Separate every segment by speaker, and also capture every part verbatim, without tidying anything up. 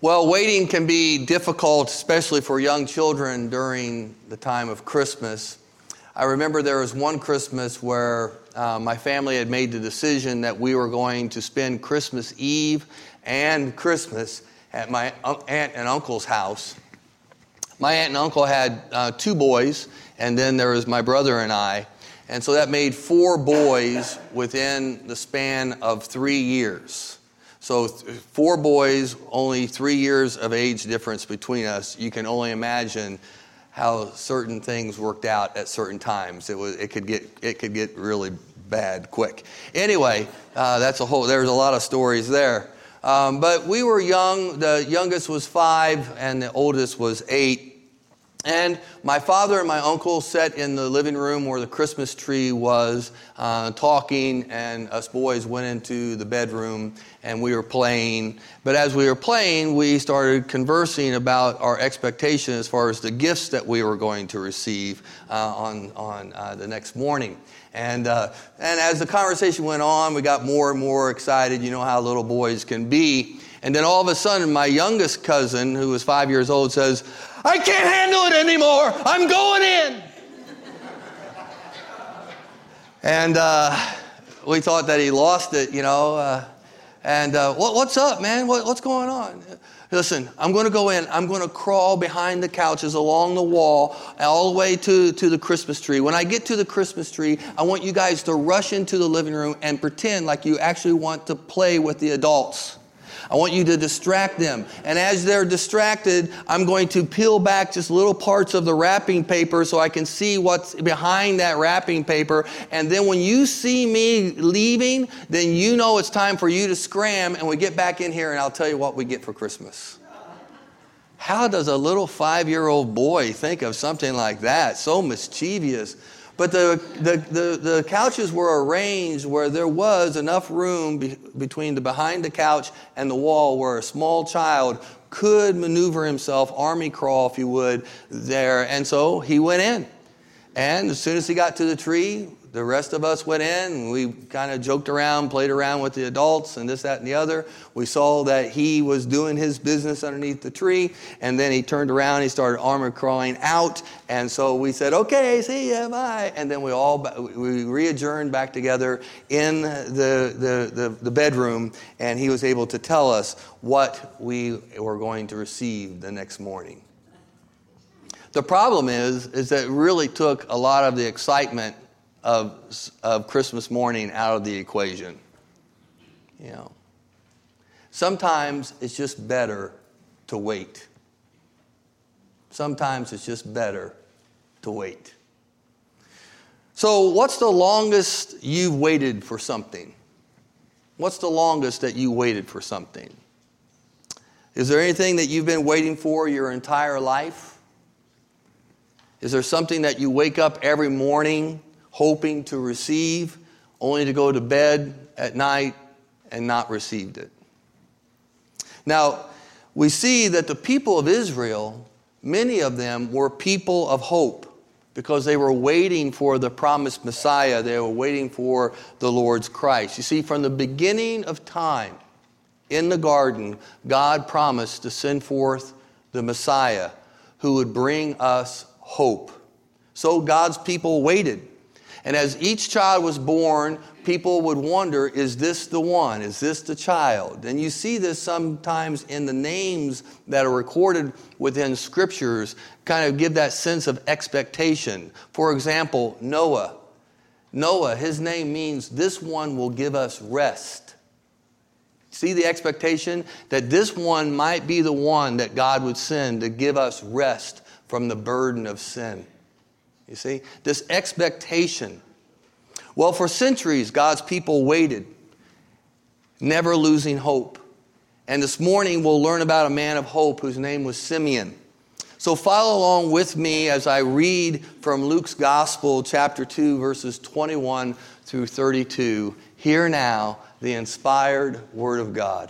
Speaker 1: Well, waiting can be difficult, especially for young children during the time of Christmas. I remember there was one Christmas where uh, my family had made the decision that we were going to spend Christmas Eve and Christmas at my aunt and uncle's house. My aunt and uncle had uh, two boys, and then there was my brother and I. And so that made four boys within the span of three years. So th- four boys, only three years of age difference between us. You can only imagine how certain things worked out at certain times. It was it could get it could get really bad quick. Anyway, uh, that's a whole. There's a lot of stories there. Um, but we were young. The youngest was five, and the oldest was eight. And my father and my uncle sat in the living room where the Christmas tree was, uh, talking, and us boys went into the bedroom, and we were playing. But as we were playing, we started conversing about our expectation as far as the gifts that we were going to receive uh, on, on uh, the next morning. And uh, and as the conversation went on, we got more and more excited. You know how little boys can be. And then all of a sudden, my youngest cousin, who was five years old, says, "I can't handle it anymore. I'm going in." And uh, we thought that he lost it, you know. Uh, and uh, what, what's up, man? What, what's going on? Listen, I'm going to go in. I'm going to crawl behind the couches along the wall all the way to, to the Christmas tree. When I get to the Christmas tree, I want you guys to rush into the living room and pretend like you actually want to play with the adults. I want you to distract them. And as they're distracted, I'm going to peel back just little parts of the wrapping paper so I can see what's behind that wrapping paper. And then when you see me leaving, then you know it's time for you to scram, and we get back in here and I'll tell you what we get for Christmas. How does a little five-year-old boy think of something like that? So mischievous. But the, the, the, the couches were arranged where there was enough room be, between the behind the couch and the wall where a small child could maneuver himself, army crawl if you would, there. And so he went in. And as soon as he got to the tree, the rest of us went in, and we kind of joked around, played around with the adults and this, that, and the other. We saw that he was doing his business underneath the tree, and then he turned around, he started armor crawling out, and so we said, "Okay, see ya, bye." And then we all, we re-adjourned back together in the, the, the, the bedroom, and he was able to tell us what we were going to receive the next morning. The problem is, is that it really took a lot of the excitement Of, of Christmas morning out of the equation. You know, sometimes it's just better to wait. Sometimes it's just better to wait. So what's the longest you've waited for something? What's the longest that you waited for something? Is there anything that you've been waiting for your entire life? Is there something that you wake up every morning hoping to receive, only to go to bed at night and not received it? Now, we see that the people of Israel, many of them were people of hope because they were waiting for the promised Messiah. They were waiting for the Lord's Christ. You see, from the beginning of time in the garden, God promised to send forth the Messiah who would bring us hope. So God's people waited. And as each child was born, people would wonder, is this the one? Is this the child? And you see this sometimes in the names that are recorded within scriptures, kind of give that sense of expectation. For example, Noah. Noah, his name means this one will give us rest. See the expectation that this one might be the one that God would send to give us rest from the burden of sin. You see, this expectation. Well, for centuries, God's people waited, never losing hope. And this morning, we'll learn about a man of hope whose name was Simeon. So follow along with me as I read from Luke's Gospel, chapter two, verses twenty-one through thirty-two. Hear now the inspired word of God.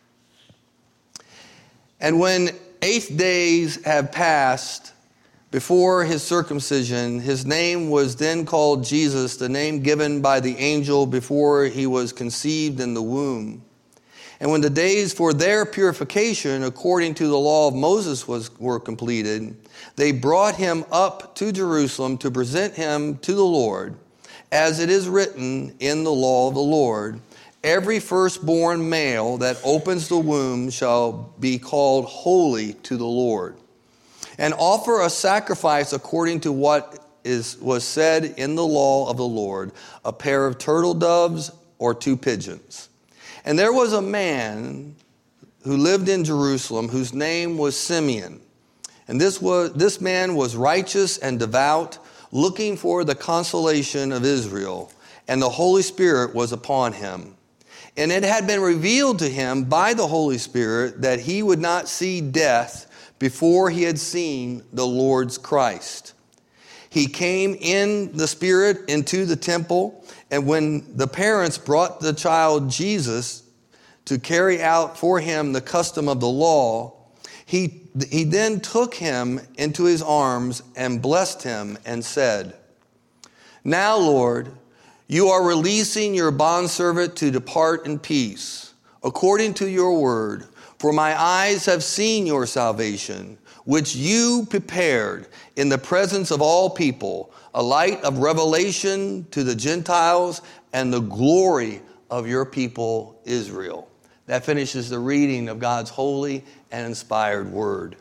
Speaker 1: And when eight days have passed before his circumcision, his name was then called Jesus, the name given by the angel before he was conceived in the womb. And when the days for their purification, according to the law of Moses, was, were completed, they brought him up to Jerusalem to present him to the Lord, as it is written in the law of the Lord, every firstborn male that opens the womb shall be called holy to the Lord, and offer a sacrifice according to what is was said in the law of the Lord, a pair of turtle doves or two pigeons. And there was a man who lived in Jerusalem whose name was Simeon. And this was this man was righteous and devout, looking for the consolation of Israel, and the Holy Spirit was upon him. And it had been revealed to him by the Holy Spirit that he would not see death before he had seen the Lord's Christ. He came in the Spirit into the temple, and when the parents brought the child Jesus to carry out for him the custom of the law, he, he then took him into his arms and blessed him and said, "Now, Lord, you are releasing your bondservant to depart in peace, according to your word, for my eyes have seen your salvation, which you prepared in the presence of all people, a light of revelation to the Gentiles and the glory of your people Israel." That finishes the reading of God's holy and inspired word.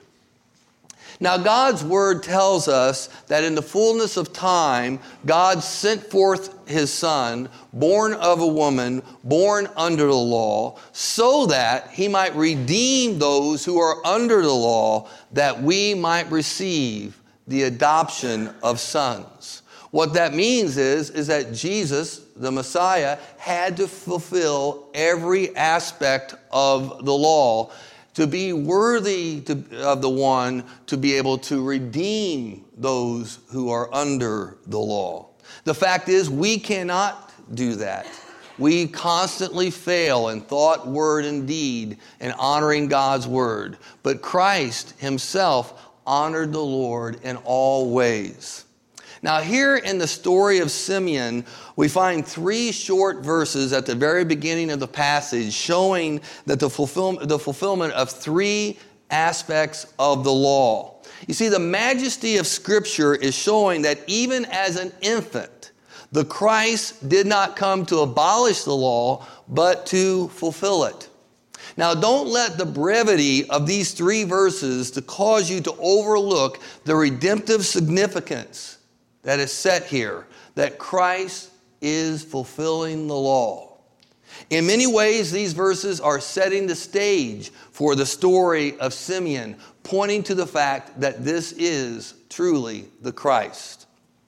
Speaker 1: Now, God's word tells us that in the fullness of time, God sent forth his son, born of a woman, born under the law, so that he might redeem those who are under the law, that we might receive the adoption of sons. What that means is, is that Jesus, the Messiah, had to fulfill every aspect of the law to be worthy to, of the one to be able to redeem those who are under the law. The fact is, we cannot do that. We constantly fail in thought, word, and deed in honoring God's word. But Christ himself honored the Lord in all ways. Now, here in the story of Simeon, we find three short verses at the very beginning of the passage showing that the, fulfill, the fulfillment of three aspects of the law. You see, the majesty of Scripture is showing that even as an infant, the Christ did not come to abolish the law, but to fulfill it. Now, don't let the brevity of these three verses to cause you to overlook the redemptive significance that is set here, that Christ is fulfilling the law. In many ways, these verses are setting the stage for the story of Simeon, pointing to the fact that this is truly the Christ.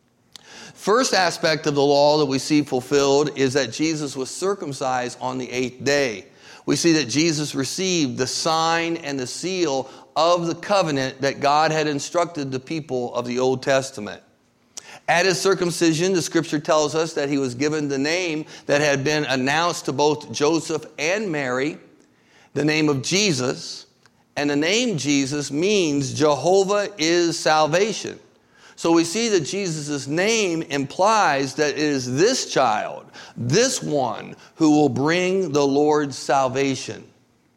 Speaker 1: First aspect of the law that we see fulfilled is that Jesus was circumcised on the eighth day. We see that Jesus received the sign and the seal of the covenant that God had instructed the people of the Old Testament. At his circumcision, the scripture tells us that he was given the name that had been announced to both Joseph and Mary, the name of Jesus. And the name Jesus means Jehovah is salvation. So we see that Jesus' name implies that it is this child, this one, who will bring the Lord's salvation.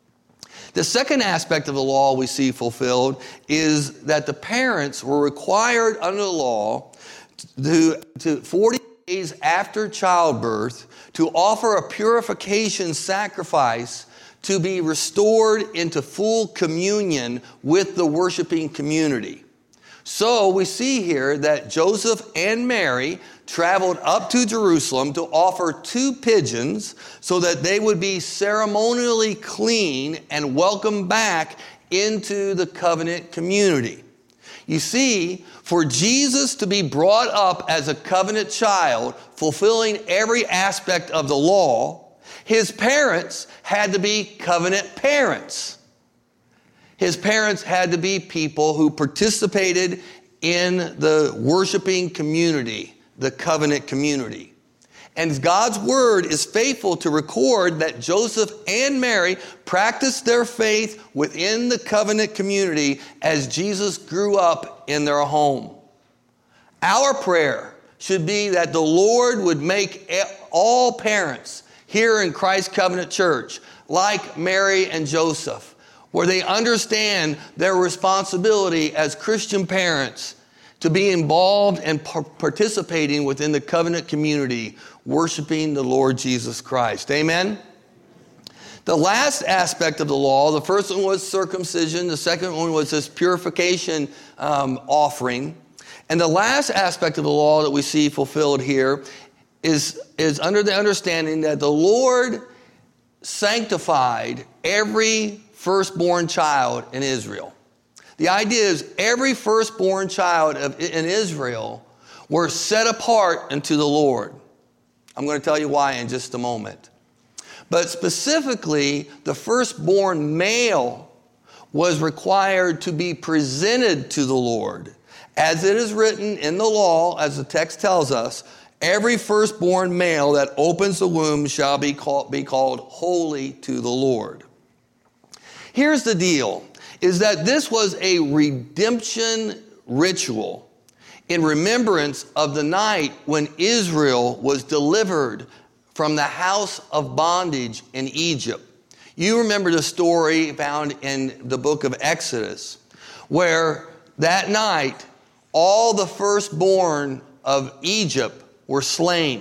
Speaker 1: The second aspect of the law we see fulfilled is that the parents were required under the law to, to forty days after childbirth to offer a purification sacrifice to be restored into full communion with the worshiping community. So we see here that Joseph and Mary traveled up to Jerusalem to offer two pigeons so that they would be ceremonially clean and welcomed back into the covenant community. You see, for Jesus to be brought up as a covenant child, fulfilling every aspect of the law, his parents had to be covenant parents. His parents had to be people who participated in the worshiping community, the covenant community. And God's word is faithful to record that Joseph and Mary practiced their faith within the covenant community as Jesus grew up in their home. Our prayer should be that the Lord would make all parents here in Christ Covenant Church like Mary and Joseph, where they understand their responsibility as Christian parents to be involved and par- participating within the covenant community, worshiping the Lord Jesus Christ. Amen? The last aspect of the law, the first one was circumcision. The second one was this purification um, offering. And the last aspect of the law that we see fulfilled here is, is under the understanding that the Lord sanctified every firstborn child in Israel. The idea is every firstborn child of, in Israel were set apart unto the Lord. I'm going to tell you why in just a moment. But specifically, the firstborn male was required to be presented to the Lord. As it is written in the law, as the text tells us, every firstborn male that opens the womb shall be called, be called holy to the Lord. Here's the deal, is that this was a redemption ritual in remembrance of the night when Israel was delivered from the house of bondage in Egypt. You remember the story found in the book of Exodus, where that night all the firstborn of Egypt were slain,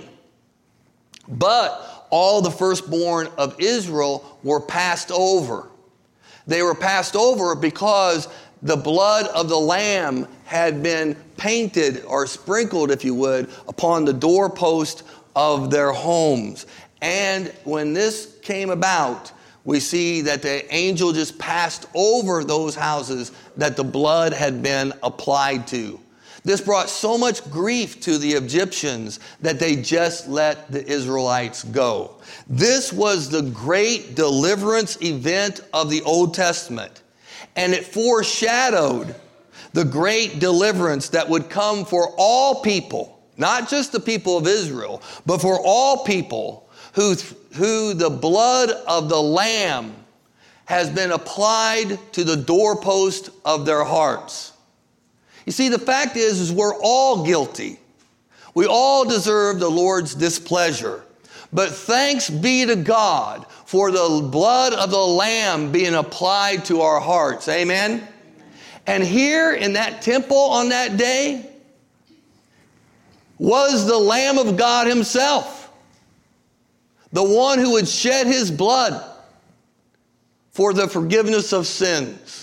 Speaker 1: but all the firstborn of Israel were passed over. They were passed over because the blood of the lamb had been painted or sprinkled, if you would, upon the doorpost of their homes. And when this came about, we see that the angel just passed over those houses that the blood had been applied to. This brought so much grief to the Egyptians that they just let the Israelites go. This was the great deliverance event of the Old Testament, and it foreshadowed the great deliverance that would come for all people, not just the people of Israel, but for all people who, who the blood of the Lamb has been applied to the doorpost of their hearts. You see, the fact is, is we're all guilty. We all deserve the Lord's displeasure. But thanks be to God for the blood of the Lamb being applied to our hearts. Amen? And here in that temple on that day was the Lamb of God himself, the one who would shed his blood for the forgiveness of sins.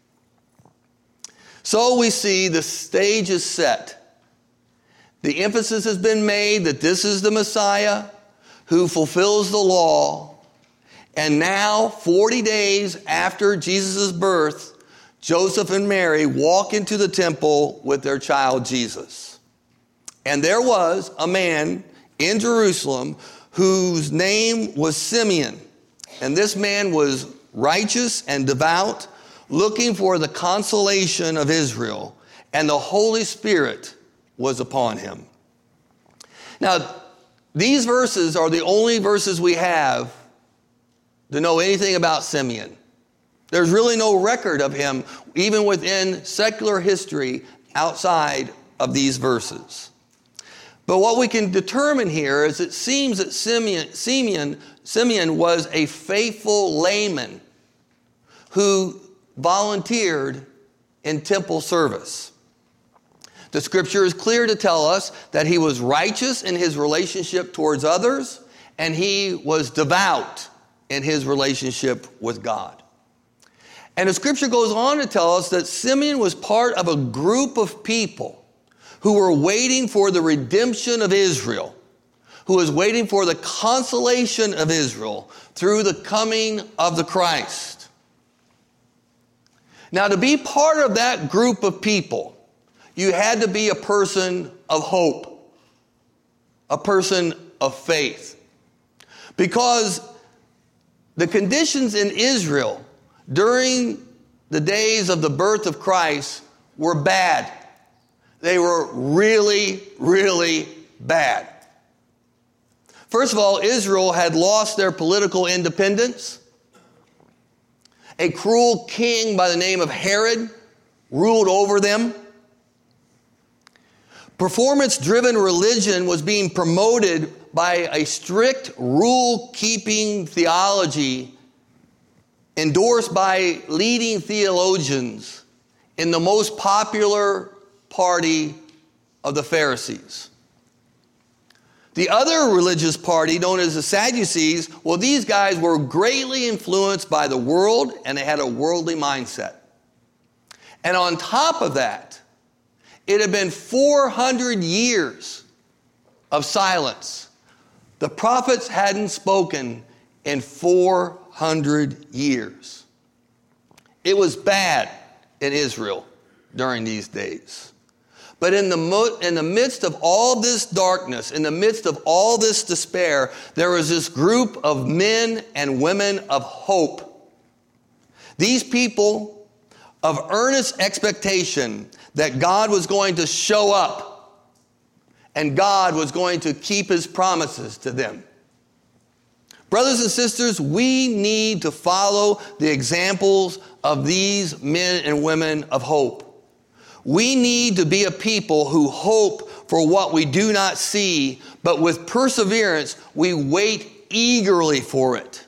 Speaker 1: So we see the stage is set. The emphasis has been made that this is the Messiah who fulfills the law. And now, forty days after Jesus' birth, Joseph and Mary walk into the temple with their child Jesus. And there was a man in Jerusalem whose name was Simeon. And this man was righteous and devout, looking for the consolation of Israel, and the Holy Spirit was upon him. Now, these verses are the only verses we have to know anything about Simeon. There's really no record of him, even within secular history, outside of these verses. But what we can determine here is it seems that Simeon, Simeon, Simeon was a faithful layman who volunteered in temple service. The scripture is clear to tell us that he was righteous in his relationship towards others, and he was devout in his relationship with God. And the scripture goes on to tell us that Simeon was part of a group of people who were waiting for the redemption of Israel, who was waiting for the consolation of Israel through the coming of the Christ. Now, to be part of that group of people, you had to be a person of hope, a person of faith. Because the conditions in Israel during the days of the birth of Christ were bad. They were really, really bad. First of all, Israel had lost their political independence. A cruel king by the name of Herod ruled over them. Performance-driven religion was being promoted by a strict rule-keeping theology endorsed by leading theologians in the most popular party of the Pharisees. The other religious party, known as the Sadducees, well, these guys were greatly influenced by the world, and they had a worldly mindset. And on top of that, it had been four hundred years of silence. The prophets hadn't spoken in four hundred years. It was bad in Israel during these days. But in the, mo- in the midst of all this darkness, in the midst of all this despair, there was this group of men and women of hope. These people of earnest expectation that God was going to show up and God was going to keep his promises to them. Brothers and sisters, we need to follow the examples of these men and women of hope. We need to be a people who hope for what we do not see, but with perseverance, we wait eagerly for it.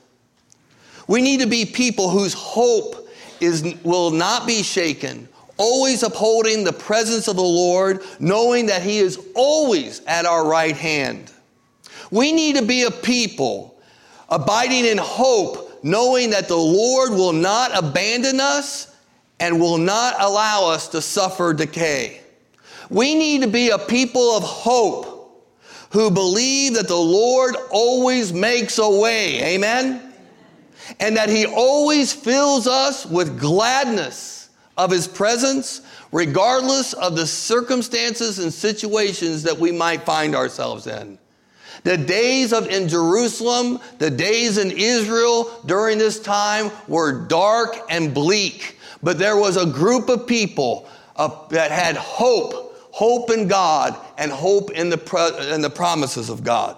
Speaker 1: We need to be people whose hope is, will not be shaken, always upholding the presence of the Lord, knowing that he is always at our right hand. We need to be a people abiding in hope, knowing that the Lord will not abandon us and will not allow us to suffer decay. We need to be a people of hope who believe that the Lord always makes a way, amen? And that he always fills us with gladness of his presence, regardless of the circumstances and situations that we might find ourselves in. The days of in Jerusalem, the days in Israel during this time were dark and bleak. But there was a group of people uh, that had hope, hope in God, and hope in the, pro- in the promises of God.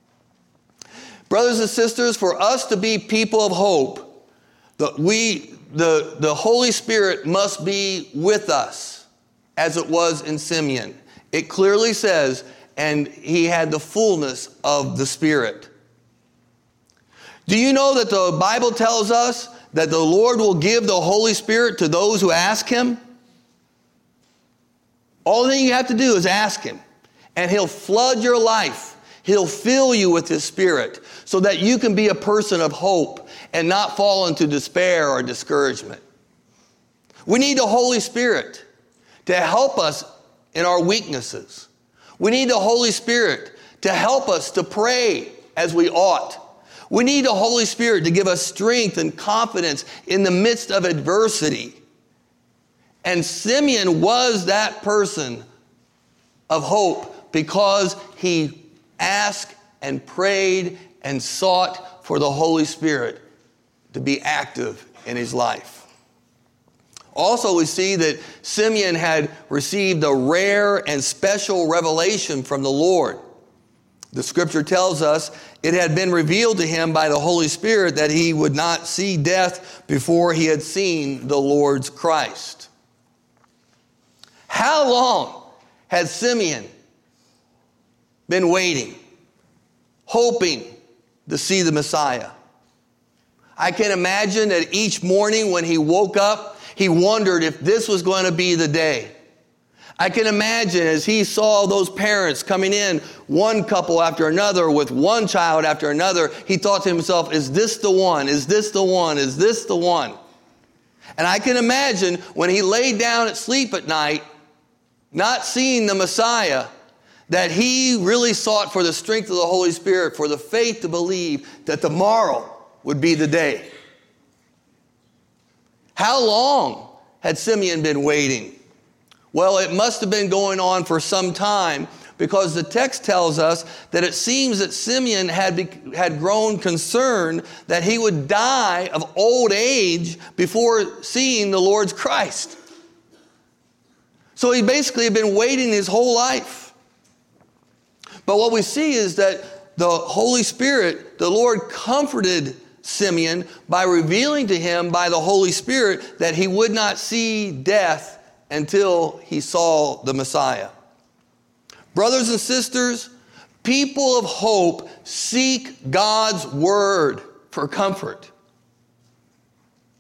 Speaker 1: Brothers and sisters, for us to be people of hope, the, we, the, the Holy Spirit must be with us, as it was in Simeon. It clearly says, and he had the fullness of the Spirit. Do you know that the Bible tells us that the Lord will give the Holy Spirit to those who ask him? All thing you have to do is ask him, and he'll flood your life. He'll fill you with his Spirit so that you can be a person of hope and not fall into despair or discouragement. We need the Holy Spirit to help us in our weaknesses. We need the Holy Spirit to help us to pray as we ought. We need the Holy Spirit to give us strength and confidence in the midst of adversity. And Simeon was that person of hope because he asked and prayed and sought for the Holy Spirit to be active in his life. Also, we see that Simeon had received a rare and special revelation from the Lord. The scripture tells us it had been revealed to him by the Holy Spirit that he would not see death before he had seen the Lord's Christ. How long had Simeon been waiting, hoping to see the Messiah? I can imagine that each morning when he woke up, he wondered if this was going to be the day. I can imagine as he saw those parents coming in, one couple after another with one child after another, he thought to himself, is this the one? Is this the one? Is this the one? And I can imagine when he laid down at sleep at night, not seeing the Messiah, that he really sought for the strength of the Holy Spirit, for the faith to believe that tomorrow would be the day. How long had Simeon been waiting? Well, it must have been going on for some time, because the text tells us that it seems that Simeon had, be, had grown concerned that he would die of old age before seeing the Lord's Christ. So he basically had been waiting his whole life. But what we see is that the Holy Spirit, the Lord comforted Simeon by revealing to him by the Holy Spirit that he would not see death until he saw the Messiah. Brothers and sisters, people of hope seek God's word for comfort.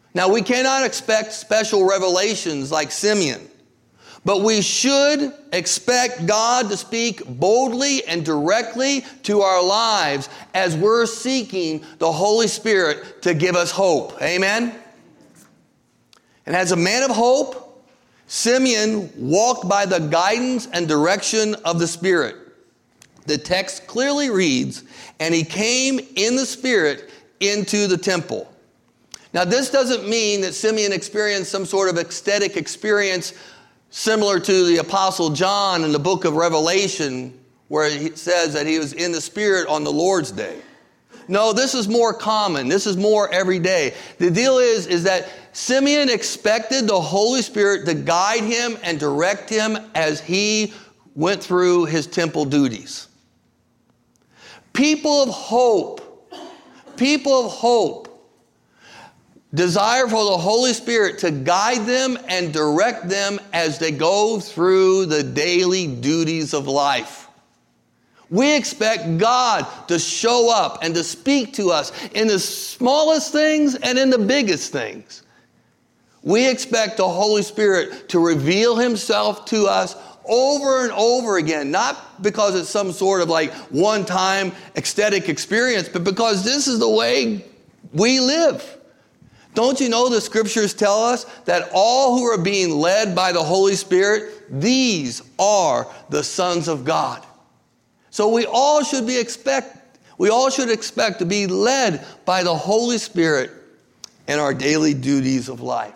Speaker 1: Now, we cannot expect special revelations like Simeon, but we should expect God to speak boldly and directly to our lives as we're seeking the Holy Spirit to give us hope. Amen? And as a man of hope, Simeon walked by the guidance and direction of the Spirit. The text clearly reads, and he came in the Spirit into the temple. Now, this doesn't mean that Simeon experienced some sort of ecstatic experience similar to the Apostle John in the book of Revelation, where it says that he was in the Spirit on the Lord's day. No, this is more common. This is more every day. The deal is, is that Simeon expected the Holy Spirit to guide him and direct him as he went through his temple duties. People of hope, people of hope, desire for the Holy Spirit to guide them and direct them as they go through the daily duties of life. We expect God to show up and to speak to us in the smallest things and in the biggest things. We expect the Holy Spirit to reveal himself to us over and over again, not because it's some sort of like one-time ecstatic experience, but because this is the way we live. Don't you know the scriptures tell us that all who are being led by the Holy Spirit, these are the sons of God. So we all should be expect, we all should expect to be led by the Holy Spirit in our daily duties of life.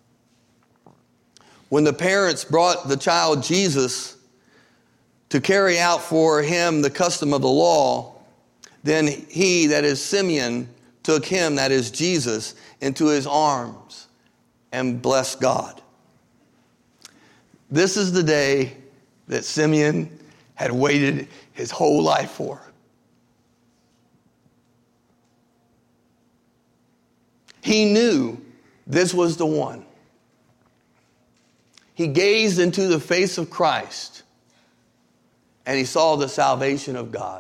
Speaker 1: When the parents brought the child Jesus to carry out for him the custom of the law, then he, that is Simeon, took him, that is Jesus, into his arms and blessed God. This is the day that Simeon had waited his whole life for. He knew this was the one. He gazed into the face of Christ and he saw the salvation of God.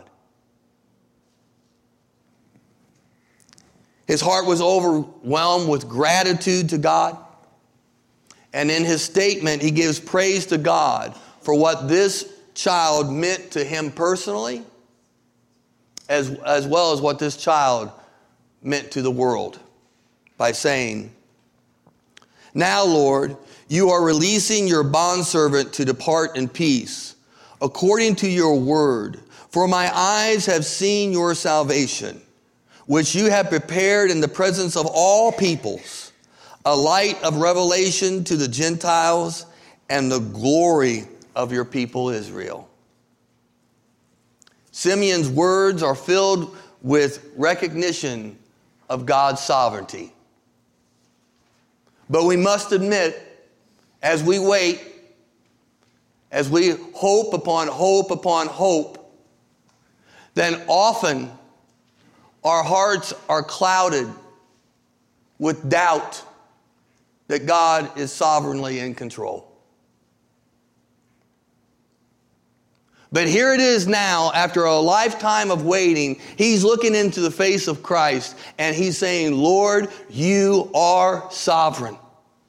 Speaker 1: His heart was overwhelmed with gratitude to God. And in his statement, he gives praise to God for what this child meant to him personally, as, as well as what this child meant to the world, by saying, "Now, Lord, you are releasing your bondservant to depart in peace, according to your word. For my eyes have seen your salvation, which you have prepared in the presence of all peoples, a light of revelation to the Gentiles and the glory of your people Israel." Simeon's words are filled with recognition of God's sovereignty. But we must admit, as we wait, as we hope upon hope upon hope, then often our hearts are clouded with doubt that God is sovereignly in control. But here it is now, after a lifetime of waiting, he's looking into the face of Christ and he's saying, "Lord, you are sovereign.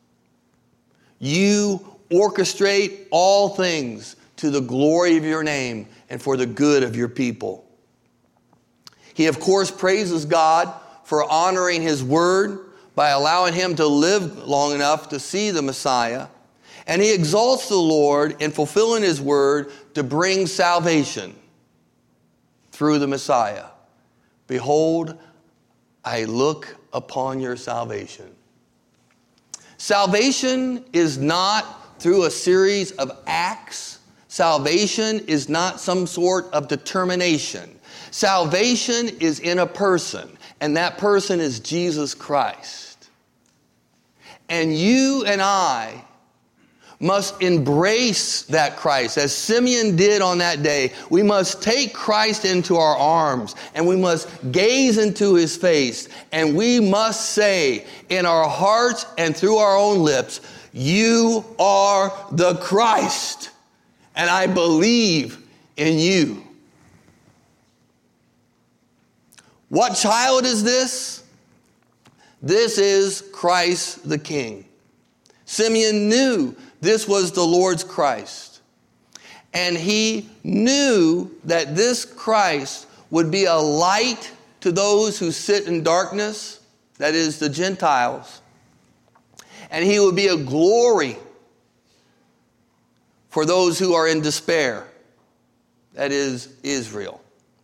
Speaker 1: You orchestrate all things to the glory of your name and for the good of your people." He, of course, praises God for honoring his word by allowing him to live long enough to see the Messiah. And he exalts the Lord in fulfilling his word to bring salvation through the Messiah. "Behold, I look upon your salvation." Salvation is not through a series of acts. Salvation is not some sort of determination. Salvation is in a person, and that person is Jesus Christ. And you and I must embrace that Christ, as Simeon did on that day. We must take Christ into our arms, and we must gaze into his face, and we must say in our hearts and through our own lips, "You are the Christ, and I believe in you." What child is this? This is Christ the King. Simeon knew this was the Lord's Christ. And he knew that this Christ would be a light to those who sit in darkness, that is, the Gentiles. And he would be a glory for those who are in despair, that is, Israel.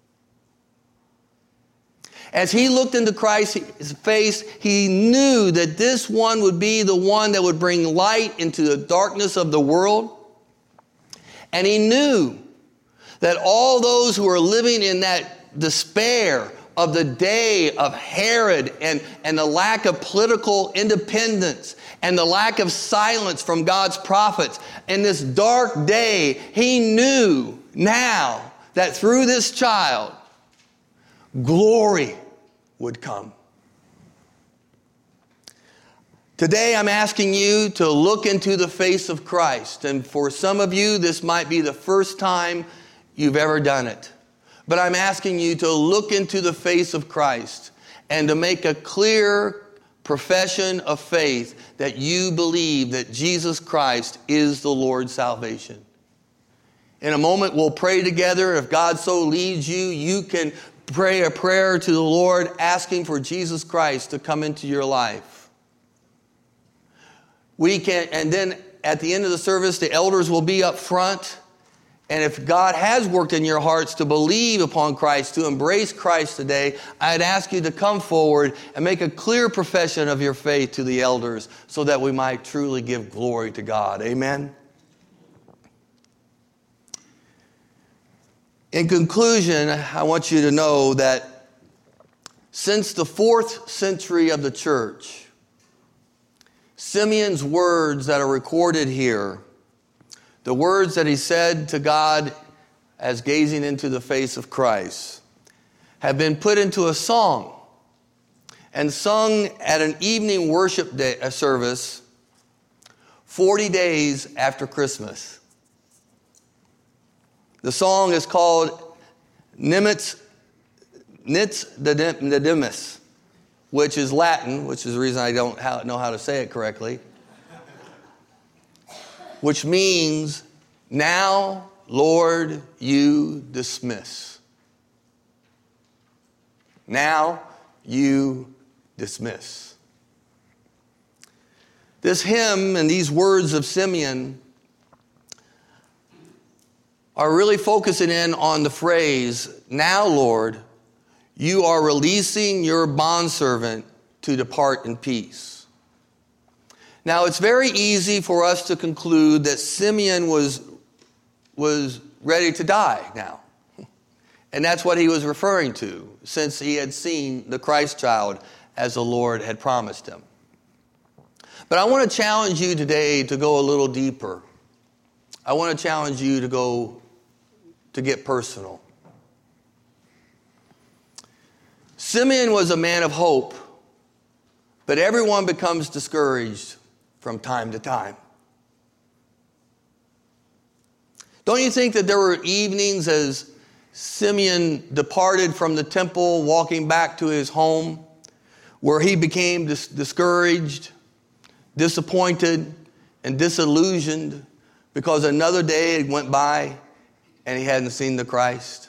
Speaker 1: As he looked into Christ's face, he knew that this one would be the one that would bring light into the darkness of the world. And he knew that all those who are living in that despair of the day of Herod and, and the lack of political independence and the lack of silence from God's prophets, in this dark day, he knew now that through this child, glory would come. Today I'm asking you to look into the face of Christ. And for some of you, this might be the first time you've ever done it. But I'm asking you to look into the face of Christ and to make a clear profession of faith that you believe that Jesus Christ is the Lord's salvation. In a moment, we'll pray together. If God so leads you, you can pray a prayer to the Lord asking for Jesus Christ to come into your life. We can, and then at the end of the service, the elders will be up front. And if God has worked in your hearts to believe upon Christ, to embrace Christ today, I'd ask you to come forward and make a clear profession of your faith to the elders so that we might truly give glory to God. Amen. In conclusion, I want you to know that since the fourth century of the church, Simeon's words that are recorded here, the words that he said to God as gazing into the face of Christ, have been put into a song and sung at an evening worship day, a service forty days after Christmas. The song is called Nitz Dedimus, which is Latin, which is the reason I don't know how to say it correctly, which means, now, Lord, you dismiss. Now you dismiss. This hymn and these words of Simeon are really focusing in on the phrase, now, Lord, you are releasing your bondservant to depart in peace. Now, it's very easy for us to conclude that Simeon was, was ready to die now. And that's what he was referring to, since he had seen the Christ child as the Lord had promised him. But I want to challenge you today to go a little deeper. I want to challenge you to go to get personal. Simeon was a man of hope, but everyone becomes discouraged from time to time. Don't you think that there were evenings as Simeon departed from the temple, walking back to his home, where he became dis- discouraged, disappointed, and disillusioned because another day went by and he hadn't seen the Christ?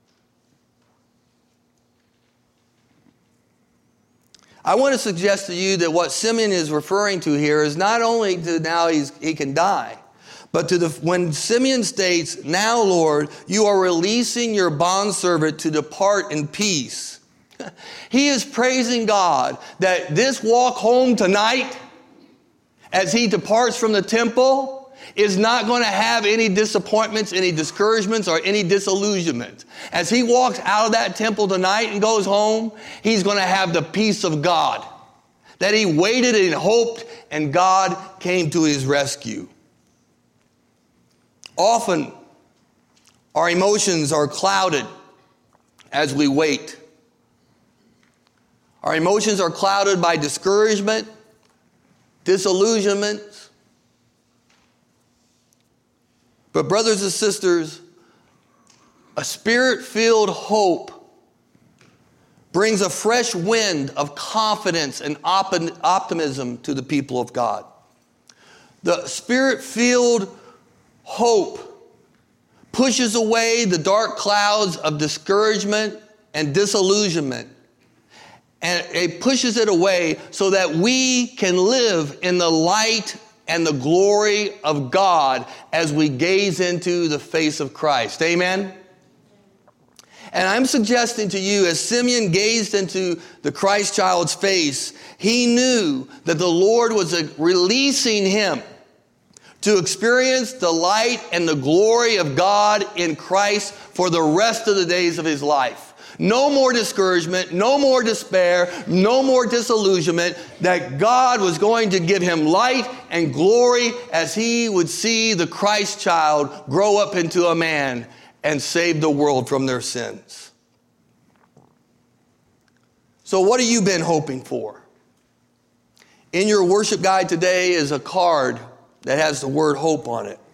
Speaker 1: I want to suggest to you that what Simeon is referring to here is not only to now he's, he can die, but to the when Simeon states, now, Lord, you are releasing your bondservant to depart in peace. He is praising God that this walk home tonight, as he departs from the temple, is not going to have any disappointments, any discouragements, or any disillusionment. As he walks out of that temple tonight and goes home, he's going to have the peace of God, that he waited and hoped, and God came to his rescue. Often, our emotions are clouded as we wait. Our emotions are clouded by discouragement, disillusionment. But brothers and sisters, a spirit-filled hope brings a fresh wind of confidence and op- optimism to the people of God. The Spirit-filled hope pushes away the dark clouds of discouragement and disillusionment. And it pushes it away so that we can live in the light and the glory of God as we gaze into the face of Christ. Amen? And I'm suggesting to you, as Simeon gazed into the Christ child's face, he knew that the Lord was releasing him to experience the light and the glory of God in Christ for the rest of the days of his life. No more discouragement, no more despair, no more disillusionment, that God was going to give him light and glory as he would see the Christ child grow up into a man and save the world from their sins. So what have you been hoping for? In your worship guide today is a card that has the word hope on it.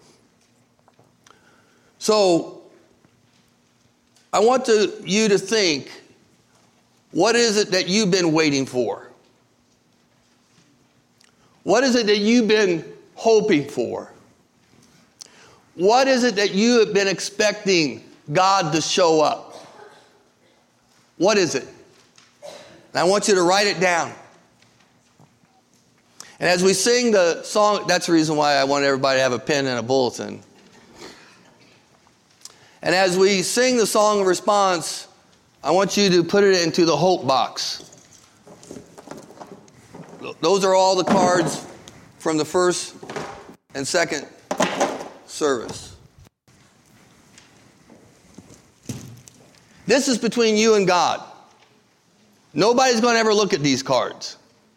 Speaker 1: So I want to, you to think, what is it that you've been waiting for? What is it that you've been hoping for? What is it that you have been expecting God to show up? What is it? And I want you to write it down. And as we sing the song, that's the reason why I want everybody to have a pen and a bulletin. And as we sing the song of response, I want you to put it into the hope box. Those are all the cards from the first and second service. This is between you and God. Nobody's going to ever look at these cards.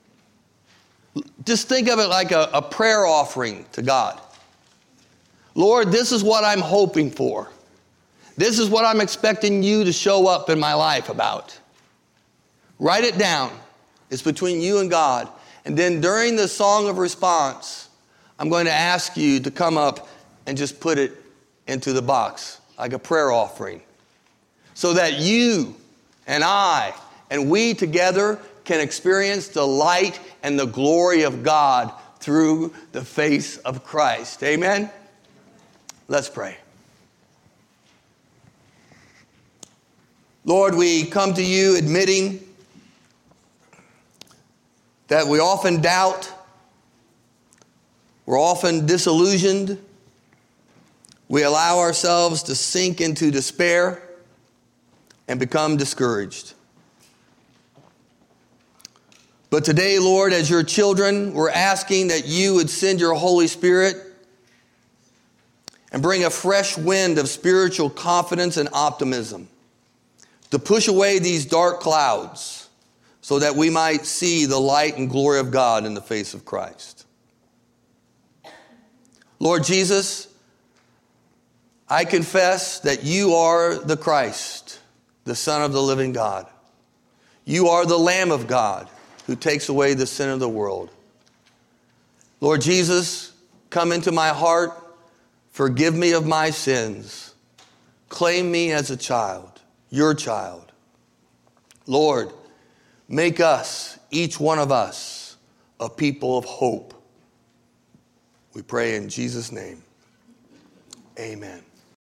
Speaker 1: Just think of it like a, a prayer offering to God. Lord, this is what I'm hoping for. This is what I'm expecting you to show up in my life about. Write it down. It's between you and God. And then during the song of response, I'm going to ask you to come up and just put it into the box like a prayer offering, so that you and I and we together can experience the light and the glory of God through the face of Christ. Amen? Let's pray. Lord, we come to you admitting that we often doubt, we're often disillusioned, we allow ourselves to sink into despair and become discouraged. But today, Lord, as your children, we're asking that you would send your Holy Spirit and bring a fresh wind of spiritual confidence and optimism to push away these dark clouds so that we might see the light and glory of God in the face of Christ. Lord Jesus, I confess that you are the Christ, the Son of the living God. You are the Lamb of God who takes away the sin of the world. Lord Jesus, come into my heart, forgive me of my sins, claim me as a child, your child. Lord, make us, each one of us, a people of hope. We pray in Jesus' name. Amen.